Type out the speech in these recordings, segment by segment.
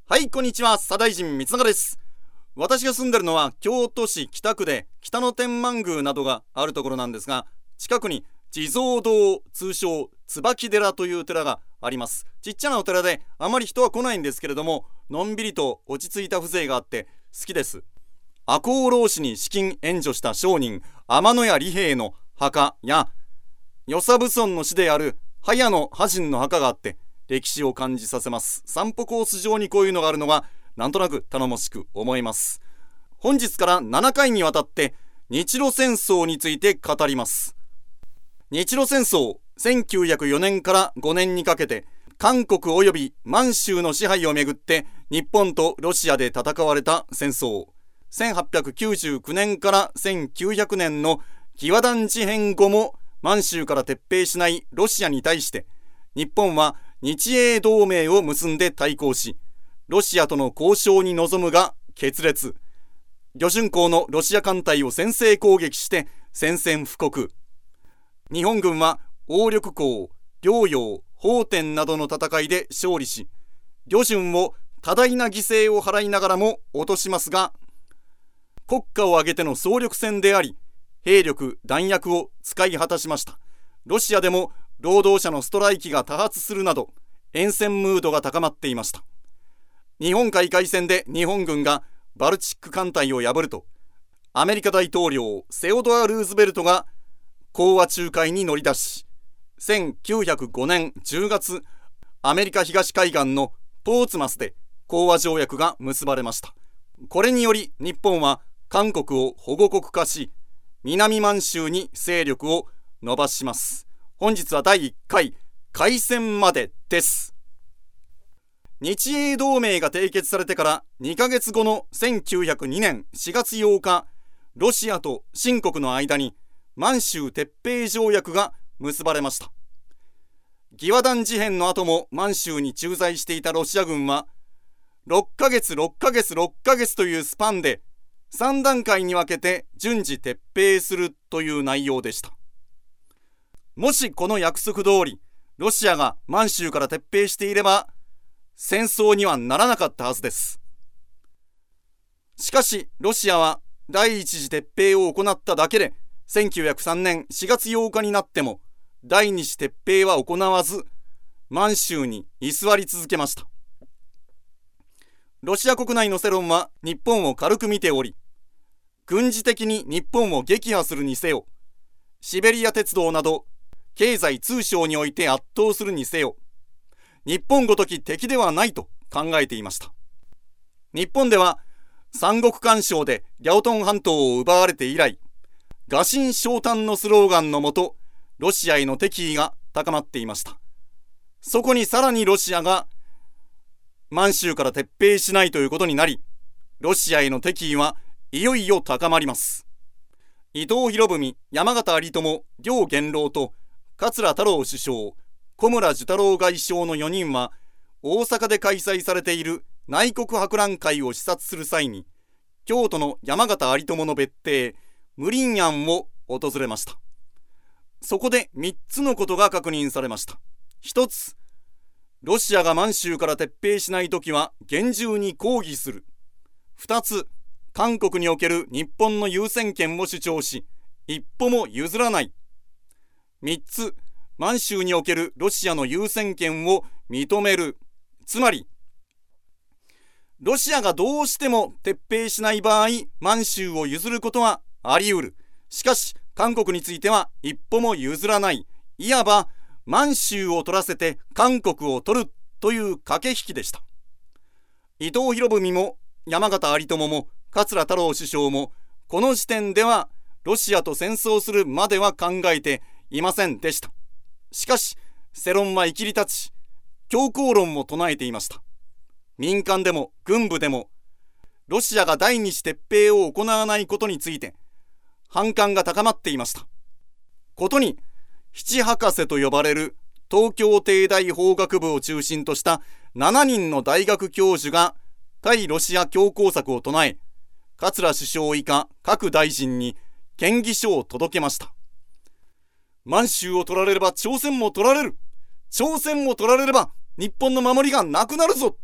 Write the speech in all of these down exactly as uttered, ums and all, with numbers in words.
はい、こんにちは。左大臣光永です。私が住んでるのは京都市北区で北野天満宮などがあるところなんですが、近くに地蔵堂、通称椿寺という寺があります。ちっちゃなお寺であまり人は来ないんですけれども、のんびりと落ち着いた風情があって好きです。赤穂浪士に資金援助した商人天野屋利兵衛の墓や、与謝蕪村の死である早野波人の墓があって歴史を感じさせます。散歩コース上にこういうのがあるのがなんとなく頼もしく思います。本日からななかいにわたって日露戦争について語ります。日露戦争、せんきゅうひゃくよねんからごねんにかけて韓国及び満州の支配をめぐって日本とロシアで戦われた戦争。せんはっぴゃくきゅうじゅうきゅうねんからせんきゅうひゃくねんの義和団事変後も満州から撤兵しないロシアに対して日本は日英同盟を結んで対抗し、ロシアとの交渉に臨むが決裂。魚巡港のロシア艦隊を先制攻撃して宣戦布告。日本軍は鴨緑江、遼陽、奉天などの戦いで勝利し、旅順を多大な犠牲を払いながらも落としますが、国家を挙げての総力戦であり、兵力弾薬を使い果たしました。ロシアでも労働者のストライキが多発するなど厭戦ムードが高まっていました。日本海海戦で日本軍がバルチック艦隊を破ると、アメリカ大統領セオドア・ルーズベルトが講和仲介に乗り出し、せんきゅうひゃくごねんじゅうがつ、アメリカ東海岸のポーツマスで講和条約が結ばれました。これにより日本は韓国を保護国化し、南満州に勢力を伸ばします。本日はだいいっかい開戦までです。日英同盟が締結されてからにかげつごのせんきゅうひゃくにねんしがつようか、ロシアと清国の間に満州撤兵条約が結ばれました。義和団事変の後も満州に駐在していたロシア軍はろっかげつろっかげつろっかげつというスパンでさんだんかいに分けて順次撤兵するという内容でした。もしこの約束通りロシアが満州から撤兵していれば戦争にはならなかったはずです。しかしロシアは第一次撤兵を行っただけでせんきゅうひゃくさんねんしがつようかになっても第二次撤兵は行わず満州に居座り続けました。ロシア国内の世論は日本を軽く見ており、軍事的に日本を撃破するにせよ、シベリア鉄道など経済通商において圧倒するにせよ、日本ごとき敵ではないと考えていました。日本では三国干渉でリャオトン半島を奪われて以来、臥薪嘗胆のスローガンのもとロシアへの敵意が高まっていました。そこにさらにロシアが満州から撤兵しないということになり、ロシアへの敵意はいよいよ高まります。伊藤博文、山縣有朋、両元老と桂太郎首相、小村寿太郎外相のよにんは大阪で開催されている内国博覧会を視察する際に、京都の山縣有朋の別邸無林庵を訪れました。そこでみっつのことが確認されました。ひとつ、ロシアが満州から撤兵しないときは厳重に抗議する。ふたつ、韓国における日本の優先権を主張し、一歩も譲らない。みっつ、満州におけるロシアの優先権を認める。つまり、ロシアがどうしても撤兵しない場合、満州を譲ることはあり得る。しかし、韓国については一歩も譲らない。いわば、満州を取らせて韓国を取るという駆け引きでした。伊藤博文も山縣有朋も桂太郎首相もこの時点ではロシアと戦争するまでは考えていませんでした。しかし世論は生きり立ち、強硬論を唱えていました。民間でも軍部でもロシアが第二次撤兵を行わないことについて反感が高まっていました。ことに七博士と呼ばれる東京帝大法学部を中心としたしちにんの大学教授が対ロシア強硬策を唱え、桂首相以下各大臣に建議書を届けました。満州を取られれば朝鮮も取られる。朝鮮も取られれば日本の守りがなくなるぞ。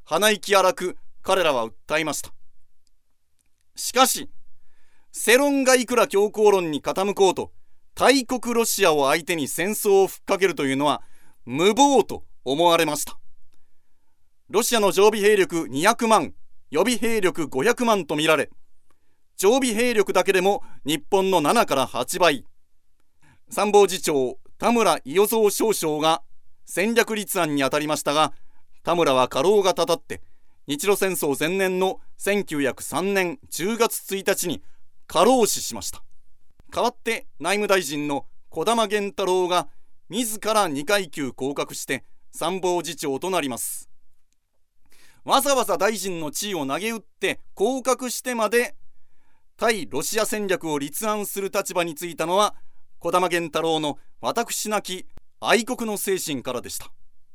鼻息荒く彼らは訴えました。しかし世論がいくら強硬論に傾こうと、大国ロシアを相手に戦争をふっかけるというのは無謀と思われました。ロシアの常備兵力にひゃくまん、予備兵力ごひゃくまんとみられ、常備兵力だけでも日本のななからはちばい。参謀次長田村伊予蔵少将が戦略立案に当たりましたが、田村は過労がたたって日露戦争前年のせんきゅうひゃくさんねんじゅうがつついたちに過労死しました。代わって内務大臣の児玉源太郎が自らにかい級降格して参謀次長となります。わざわざ大臣の地位を投げ打って降格してまで対ロシア戦略を立案する立場についたのは児玉源太郎の私なき愛国の精神からでした。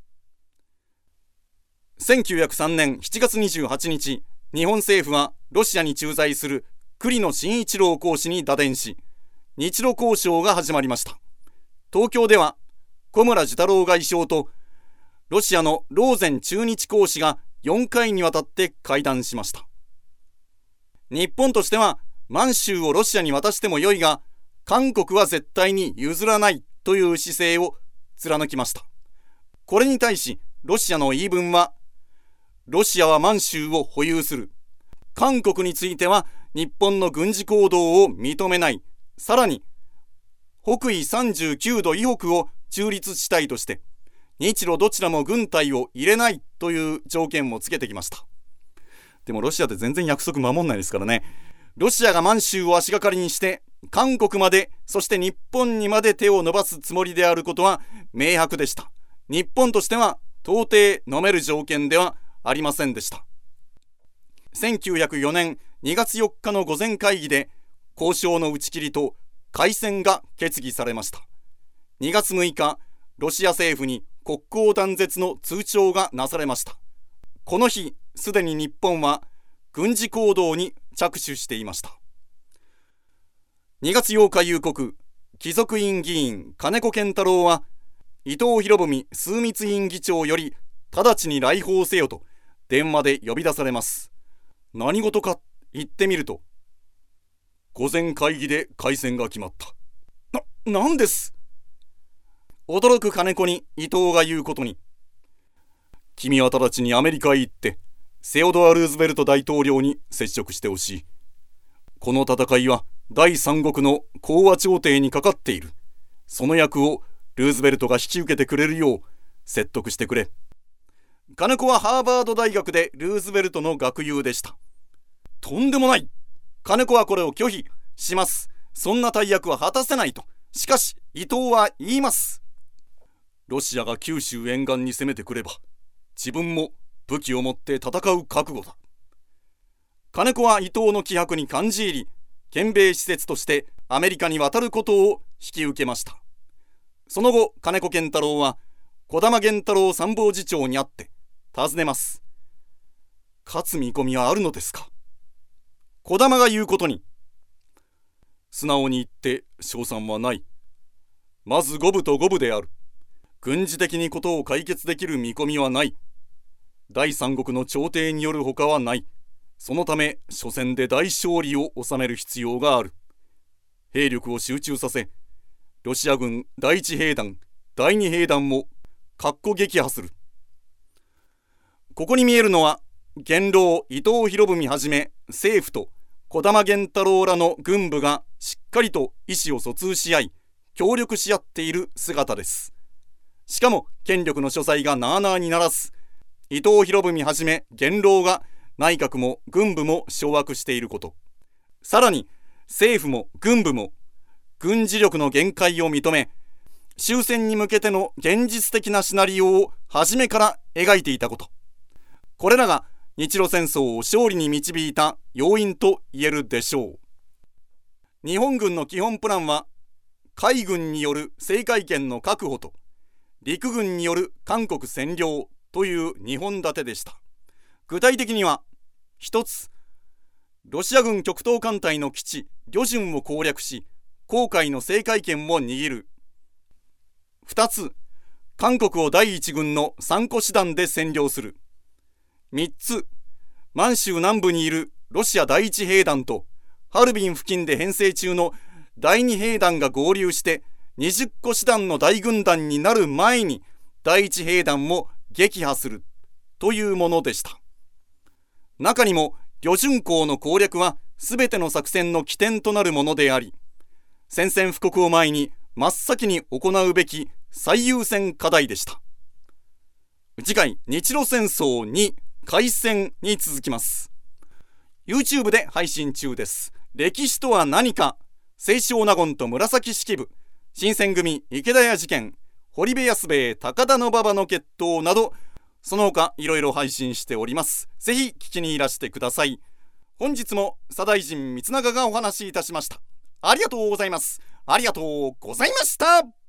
せんきゅうひゃくさんねんしちがつにじゅうはちにち、日本政府はロシアに駐在する栗野伸一郎公使に打電し、日露交渉が始まりました。東京では小村寿太郎外相とロシアのローゼン駐日公使がよんかいにわたって会談しました。日本としては満州をロシアに渡してもよいが、韓国は絶対に譲らないという姿勢を貫きました。これに対しロシアの言い分は、ロシアは満州を保有する、韓国については日本の軍事行動を認めない、さらに北緯さんじゅうきゅうど以北を中立地帯として日露どちらも軍隊を入れないという条件をつけてきました。でもロシアって全然約束守んないですからね。ロシアが満州を足がかりにして韓国まで、そして日本にまで手を伸ばすつもりであることは明白でした。日本としては到底飲める条件ではありませんでした。せんきゅうひゃくよねんにがつよっかの御前会議で交渉の打ち切りと開戦が決議されました。にがつむいか、ロシア政府に国交断絶の通帳がなされました。この日すでに日本は軍事行動に着手していました。にがつようか夕刻、貴族院議員金子健太郎は伊藤博文枢密院議長より直ちに来訪せよと電話で呼び出されます。何事か言ってみると、御前会議で開戦が決まった。な、なんです。驚く金子に伊藤が言うことに、君は直ちにアメリカへ行ってセオドア・ルーズベルト大統領に接触してほしい。この戦いは第三国の講和調停にかかっている。その役をルーズベルトが引き受けてくれるよう説得してくれ。金子はハーバード大学でルーズベルトの学友でした。とんでもない。金子はこれを拒否します。そんな大役は果たせないと。しかし伊藤は言います。ロシアが九州沿岸に攻めてくれば、自分も武器を持って戦う覚悟だ。金子は伊藤の気迫に感じ入り、憲兵施設としてアメリカに渡ることを引き受けました。その後、金子健太郎は児玉源太郎参謀次長に会って尋ねます。勝つ見込みはあるのですか。児玉が言うことに、素直に言って勝算はない。まず五分と五分である。軍事的にことを解決できる見込みはない。第三国の調停によるほかはない。そのため初戦で大勝利を収める必要がある。兵力を集中させ、ロシア軍第一兵団、第二兵団もかっこ撃破する。ここに見えるのは、元老伊藤博文はじめ政府と児玉源太郎らの軍部がしっかりと意思を疎通し合い、協力し合っている姿です。しかも権力の所在がなあなあにならず、伊藤博文はじめ元老が内閣も軍部も掌握していること、さらに政府も軍部も軍事力の限界を認め、終戦に向けての現実的なシナリオを初めから描いていたこと、これらが日露戦争を勝利に導いた要因と言えるでしょう。日本軍の基本プランは、海軍による制海権の確保と陸軍による韓国占領というにほん立てでした。具体的には、ひとつ、ロシア軍極東艦隊の基地旅順を攻略し、黄海の制海権を握る。ふたつ、韓国を第一軍のさんこ師団で占領する。 みっつ、満州南部にいるロシア第一兵団とハルビン付近で編成中の第二兵団が合流してにじゅっこ師団の大軍団になる前に第一兵団も撃破するというものでした。中にも旅順港の攻略はすべての作戦の起点となるものであり、宣戦布告を前に真っ先に行うべき最優先課題でした。次回、日露戦争に開戦に続きます。 YouTube で配信中です。歴史とは何か、清少納言と紫式部、新選組池田屋事件、堀部安兵衛高田馬場の決闘など、その他いろいろ配信しております。ぜひ聞きにいらしてください。本日も左大臣光長がお話しいたしました。ありがとうございます。ありがとうございました。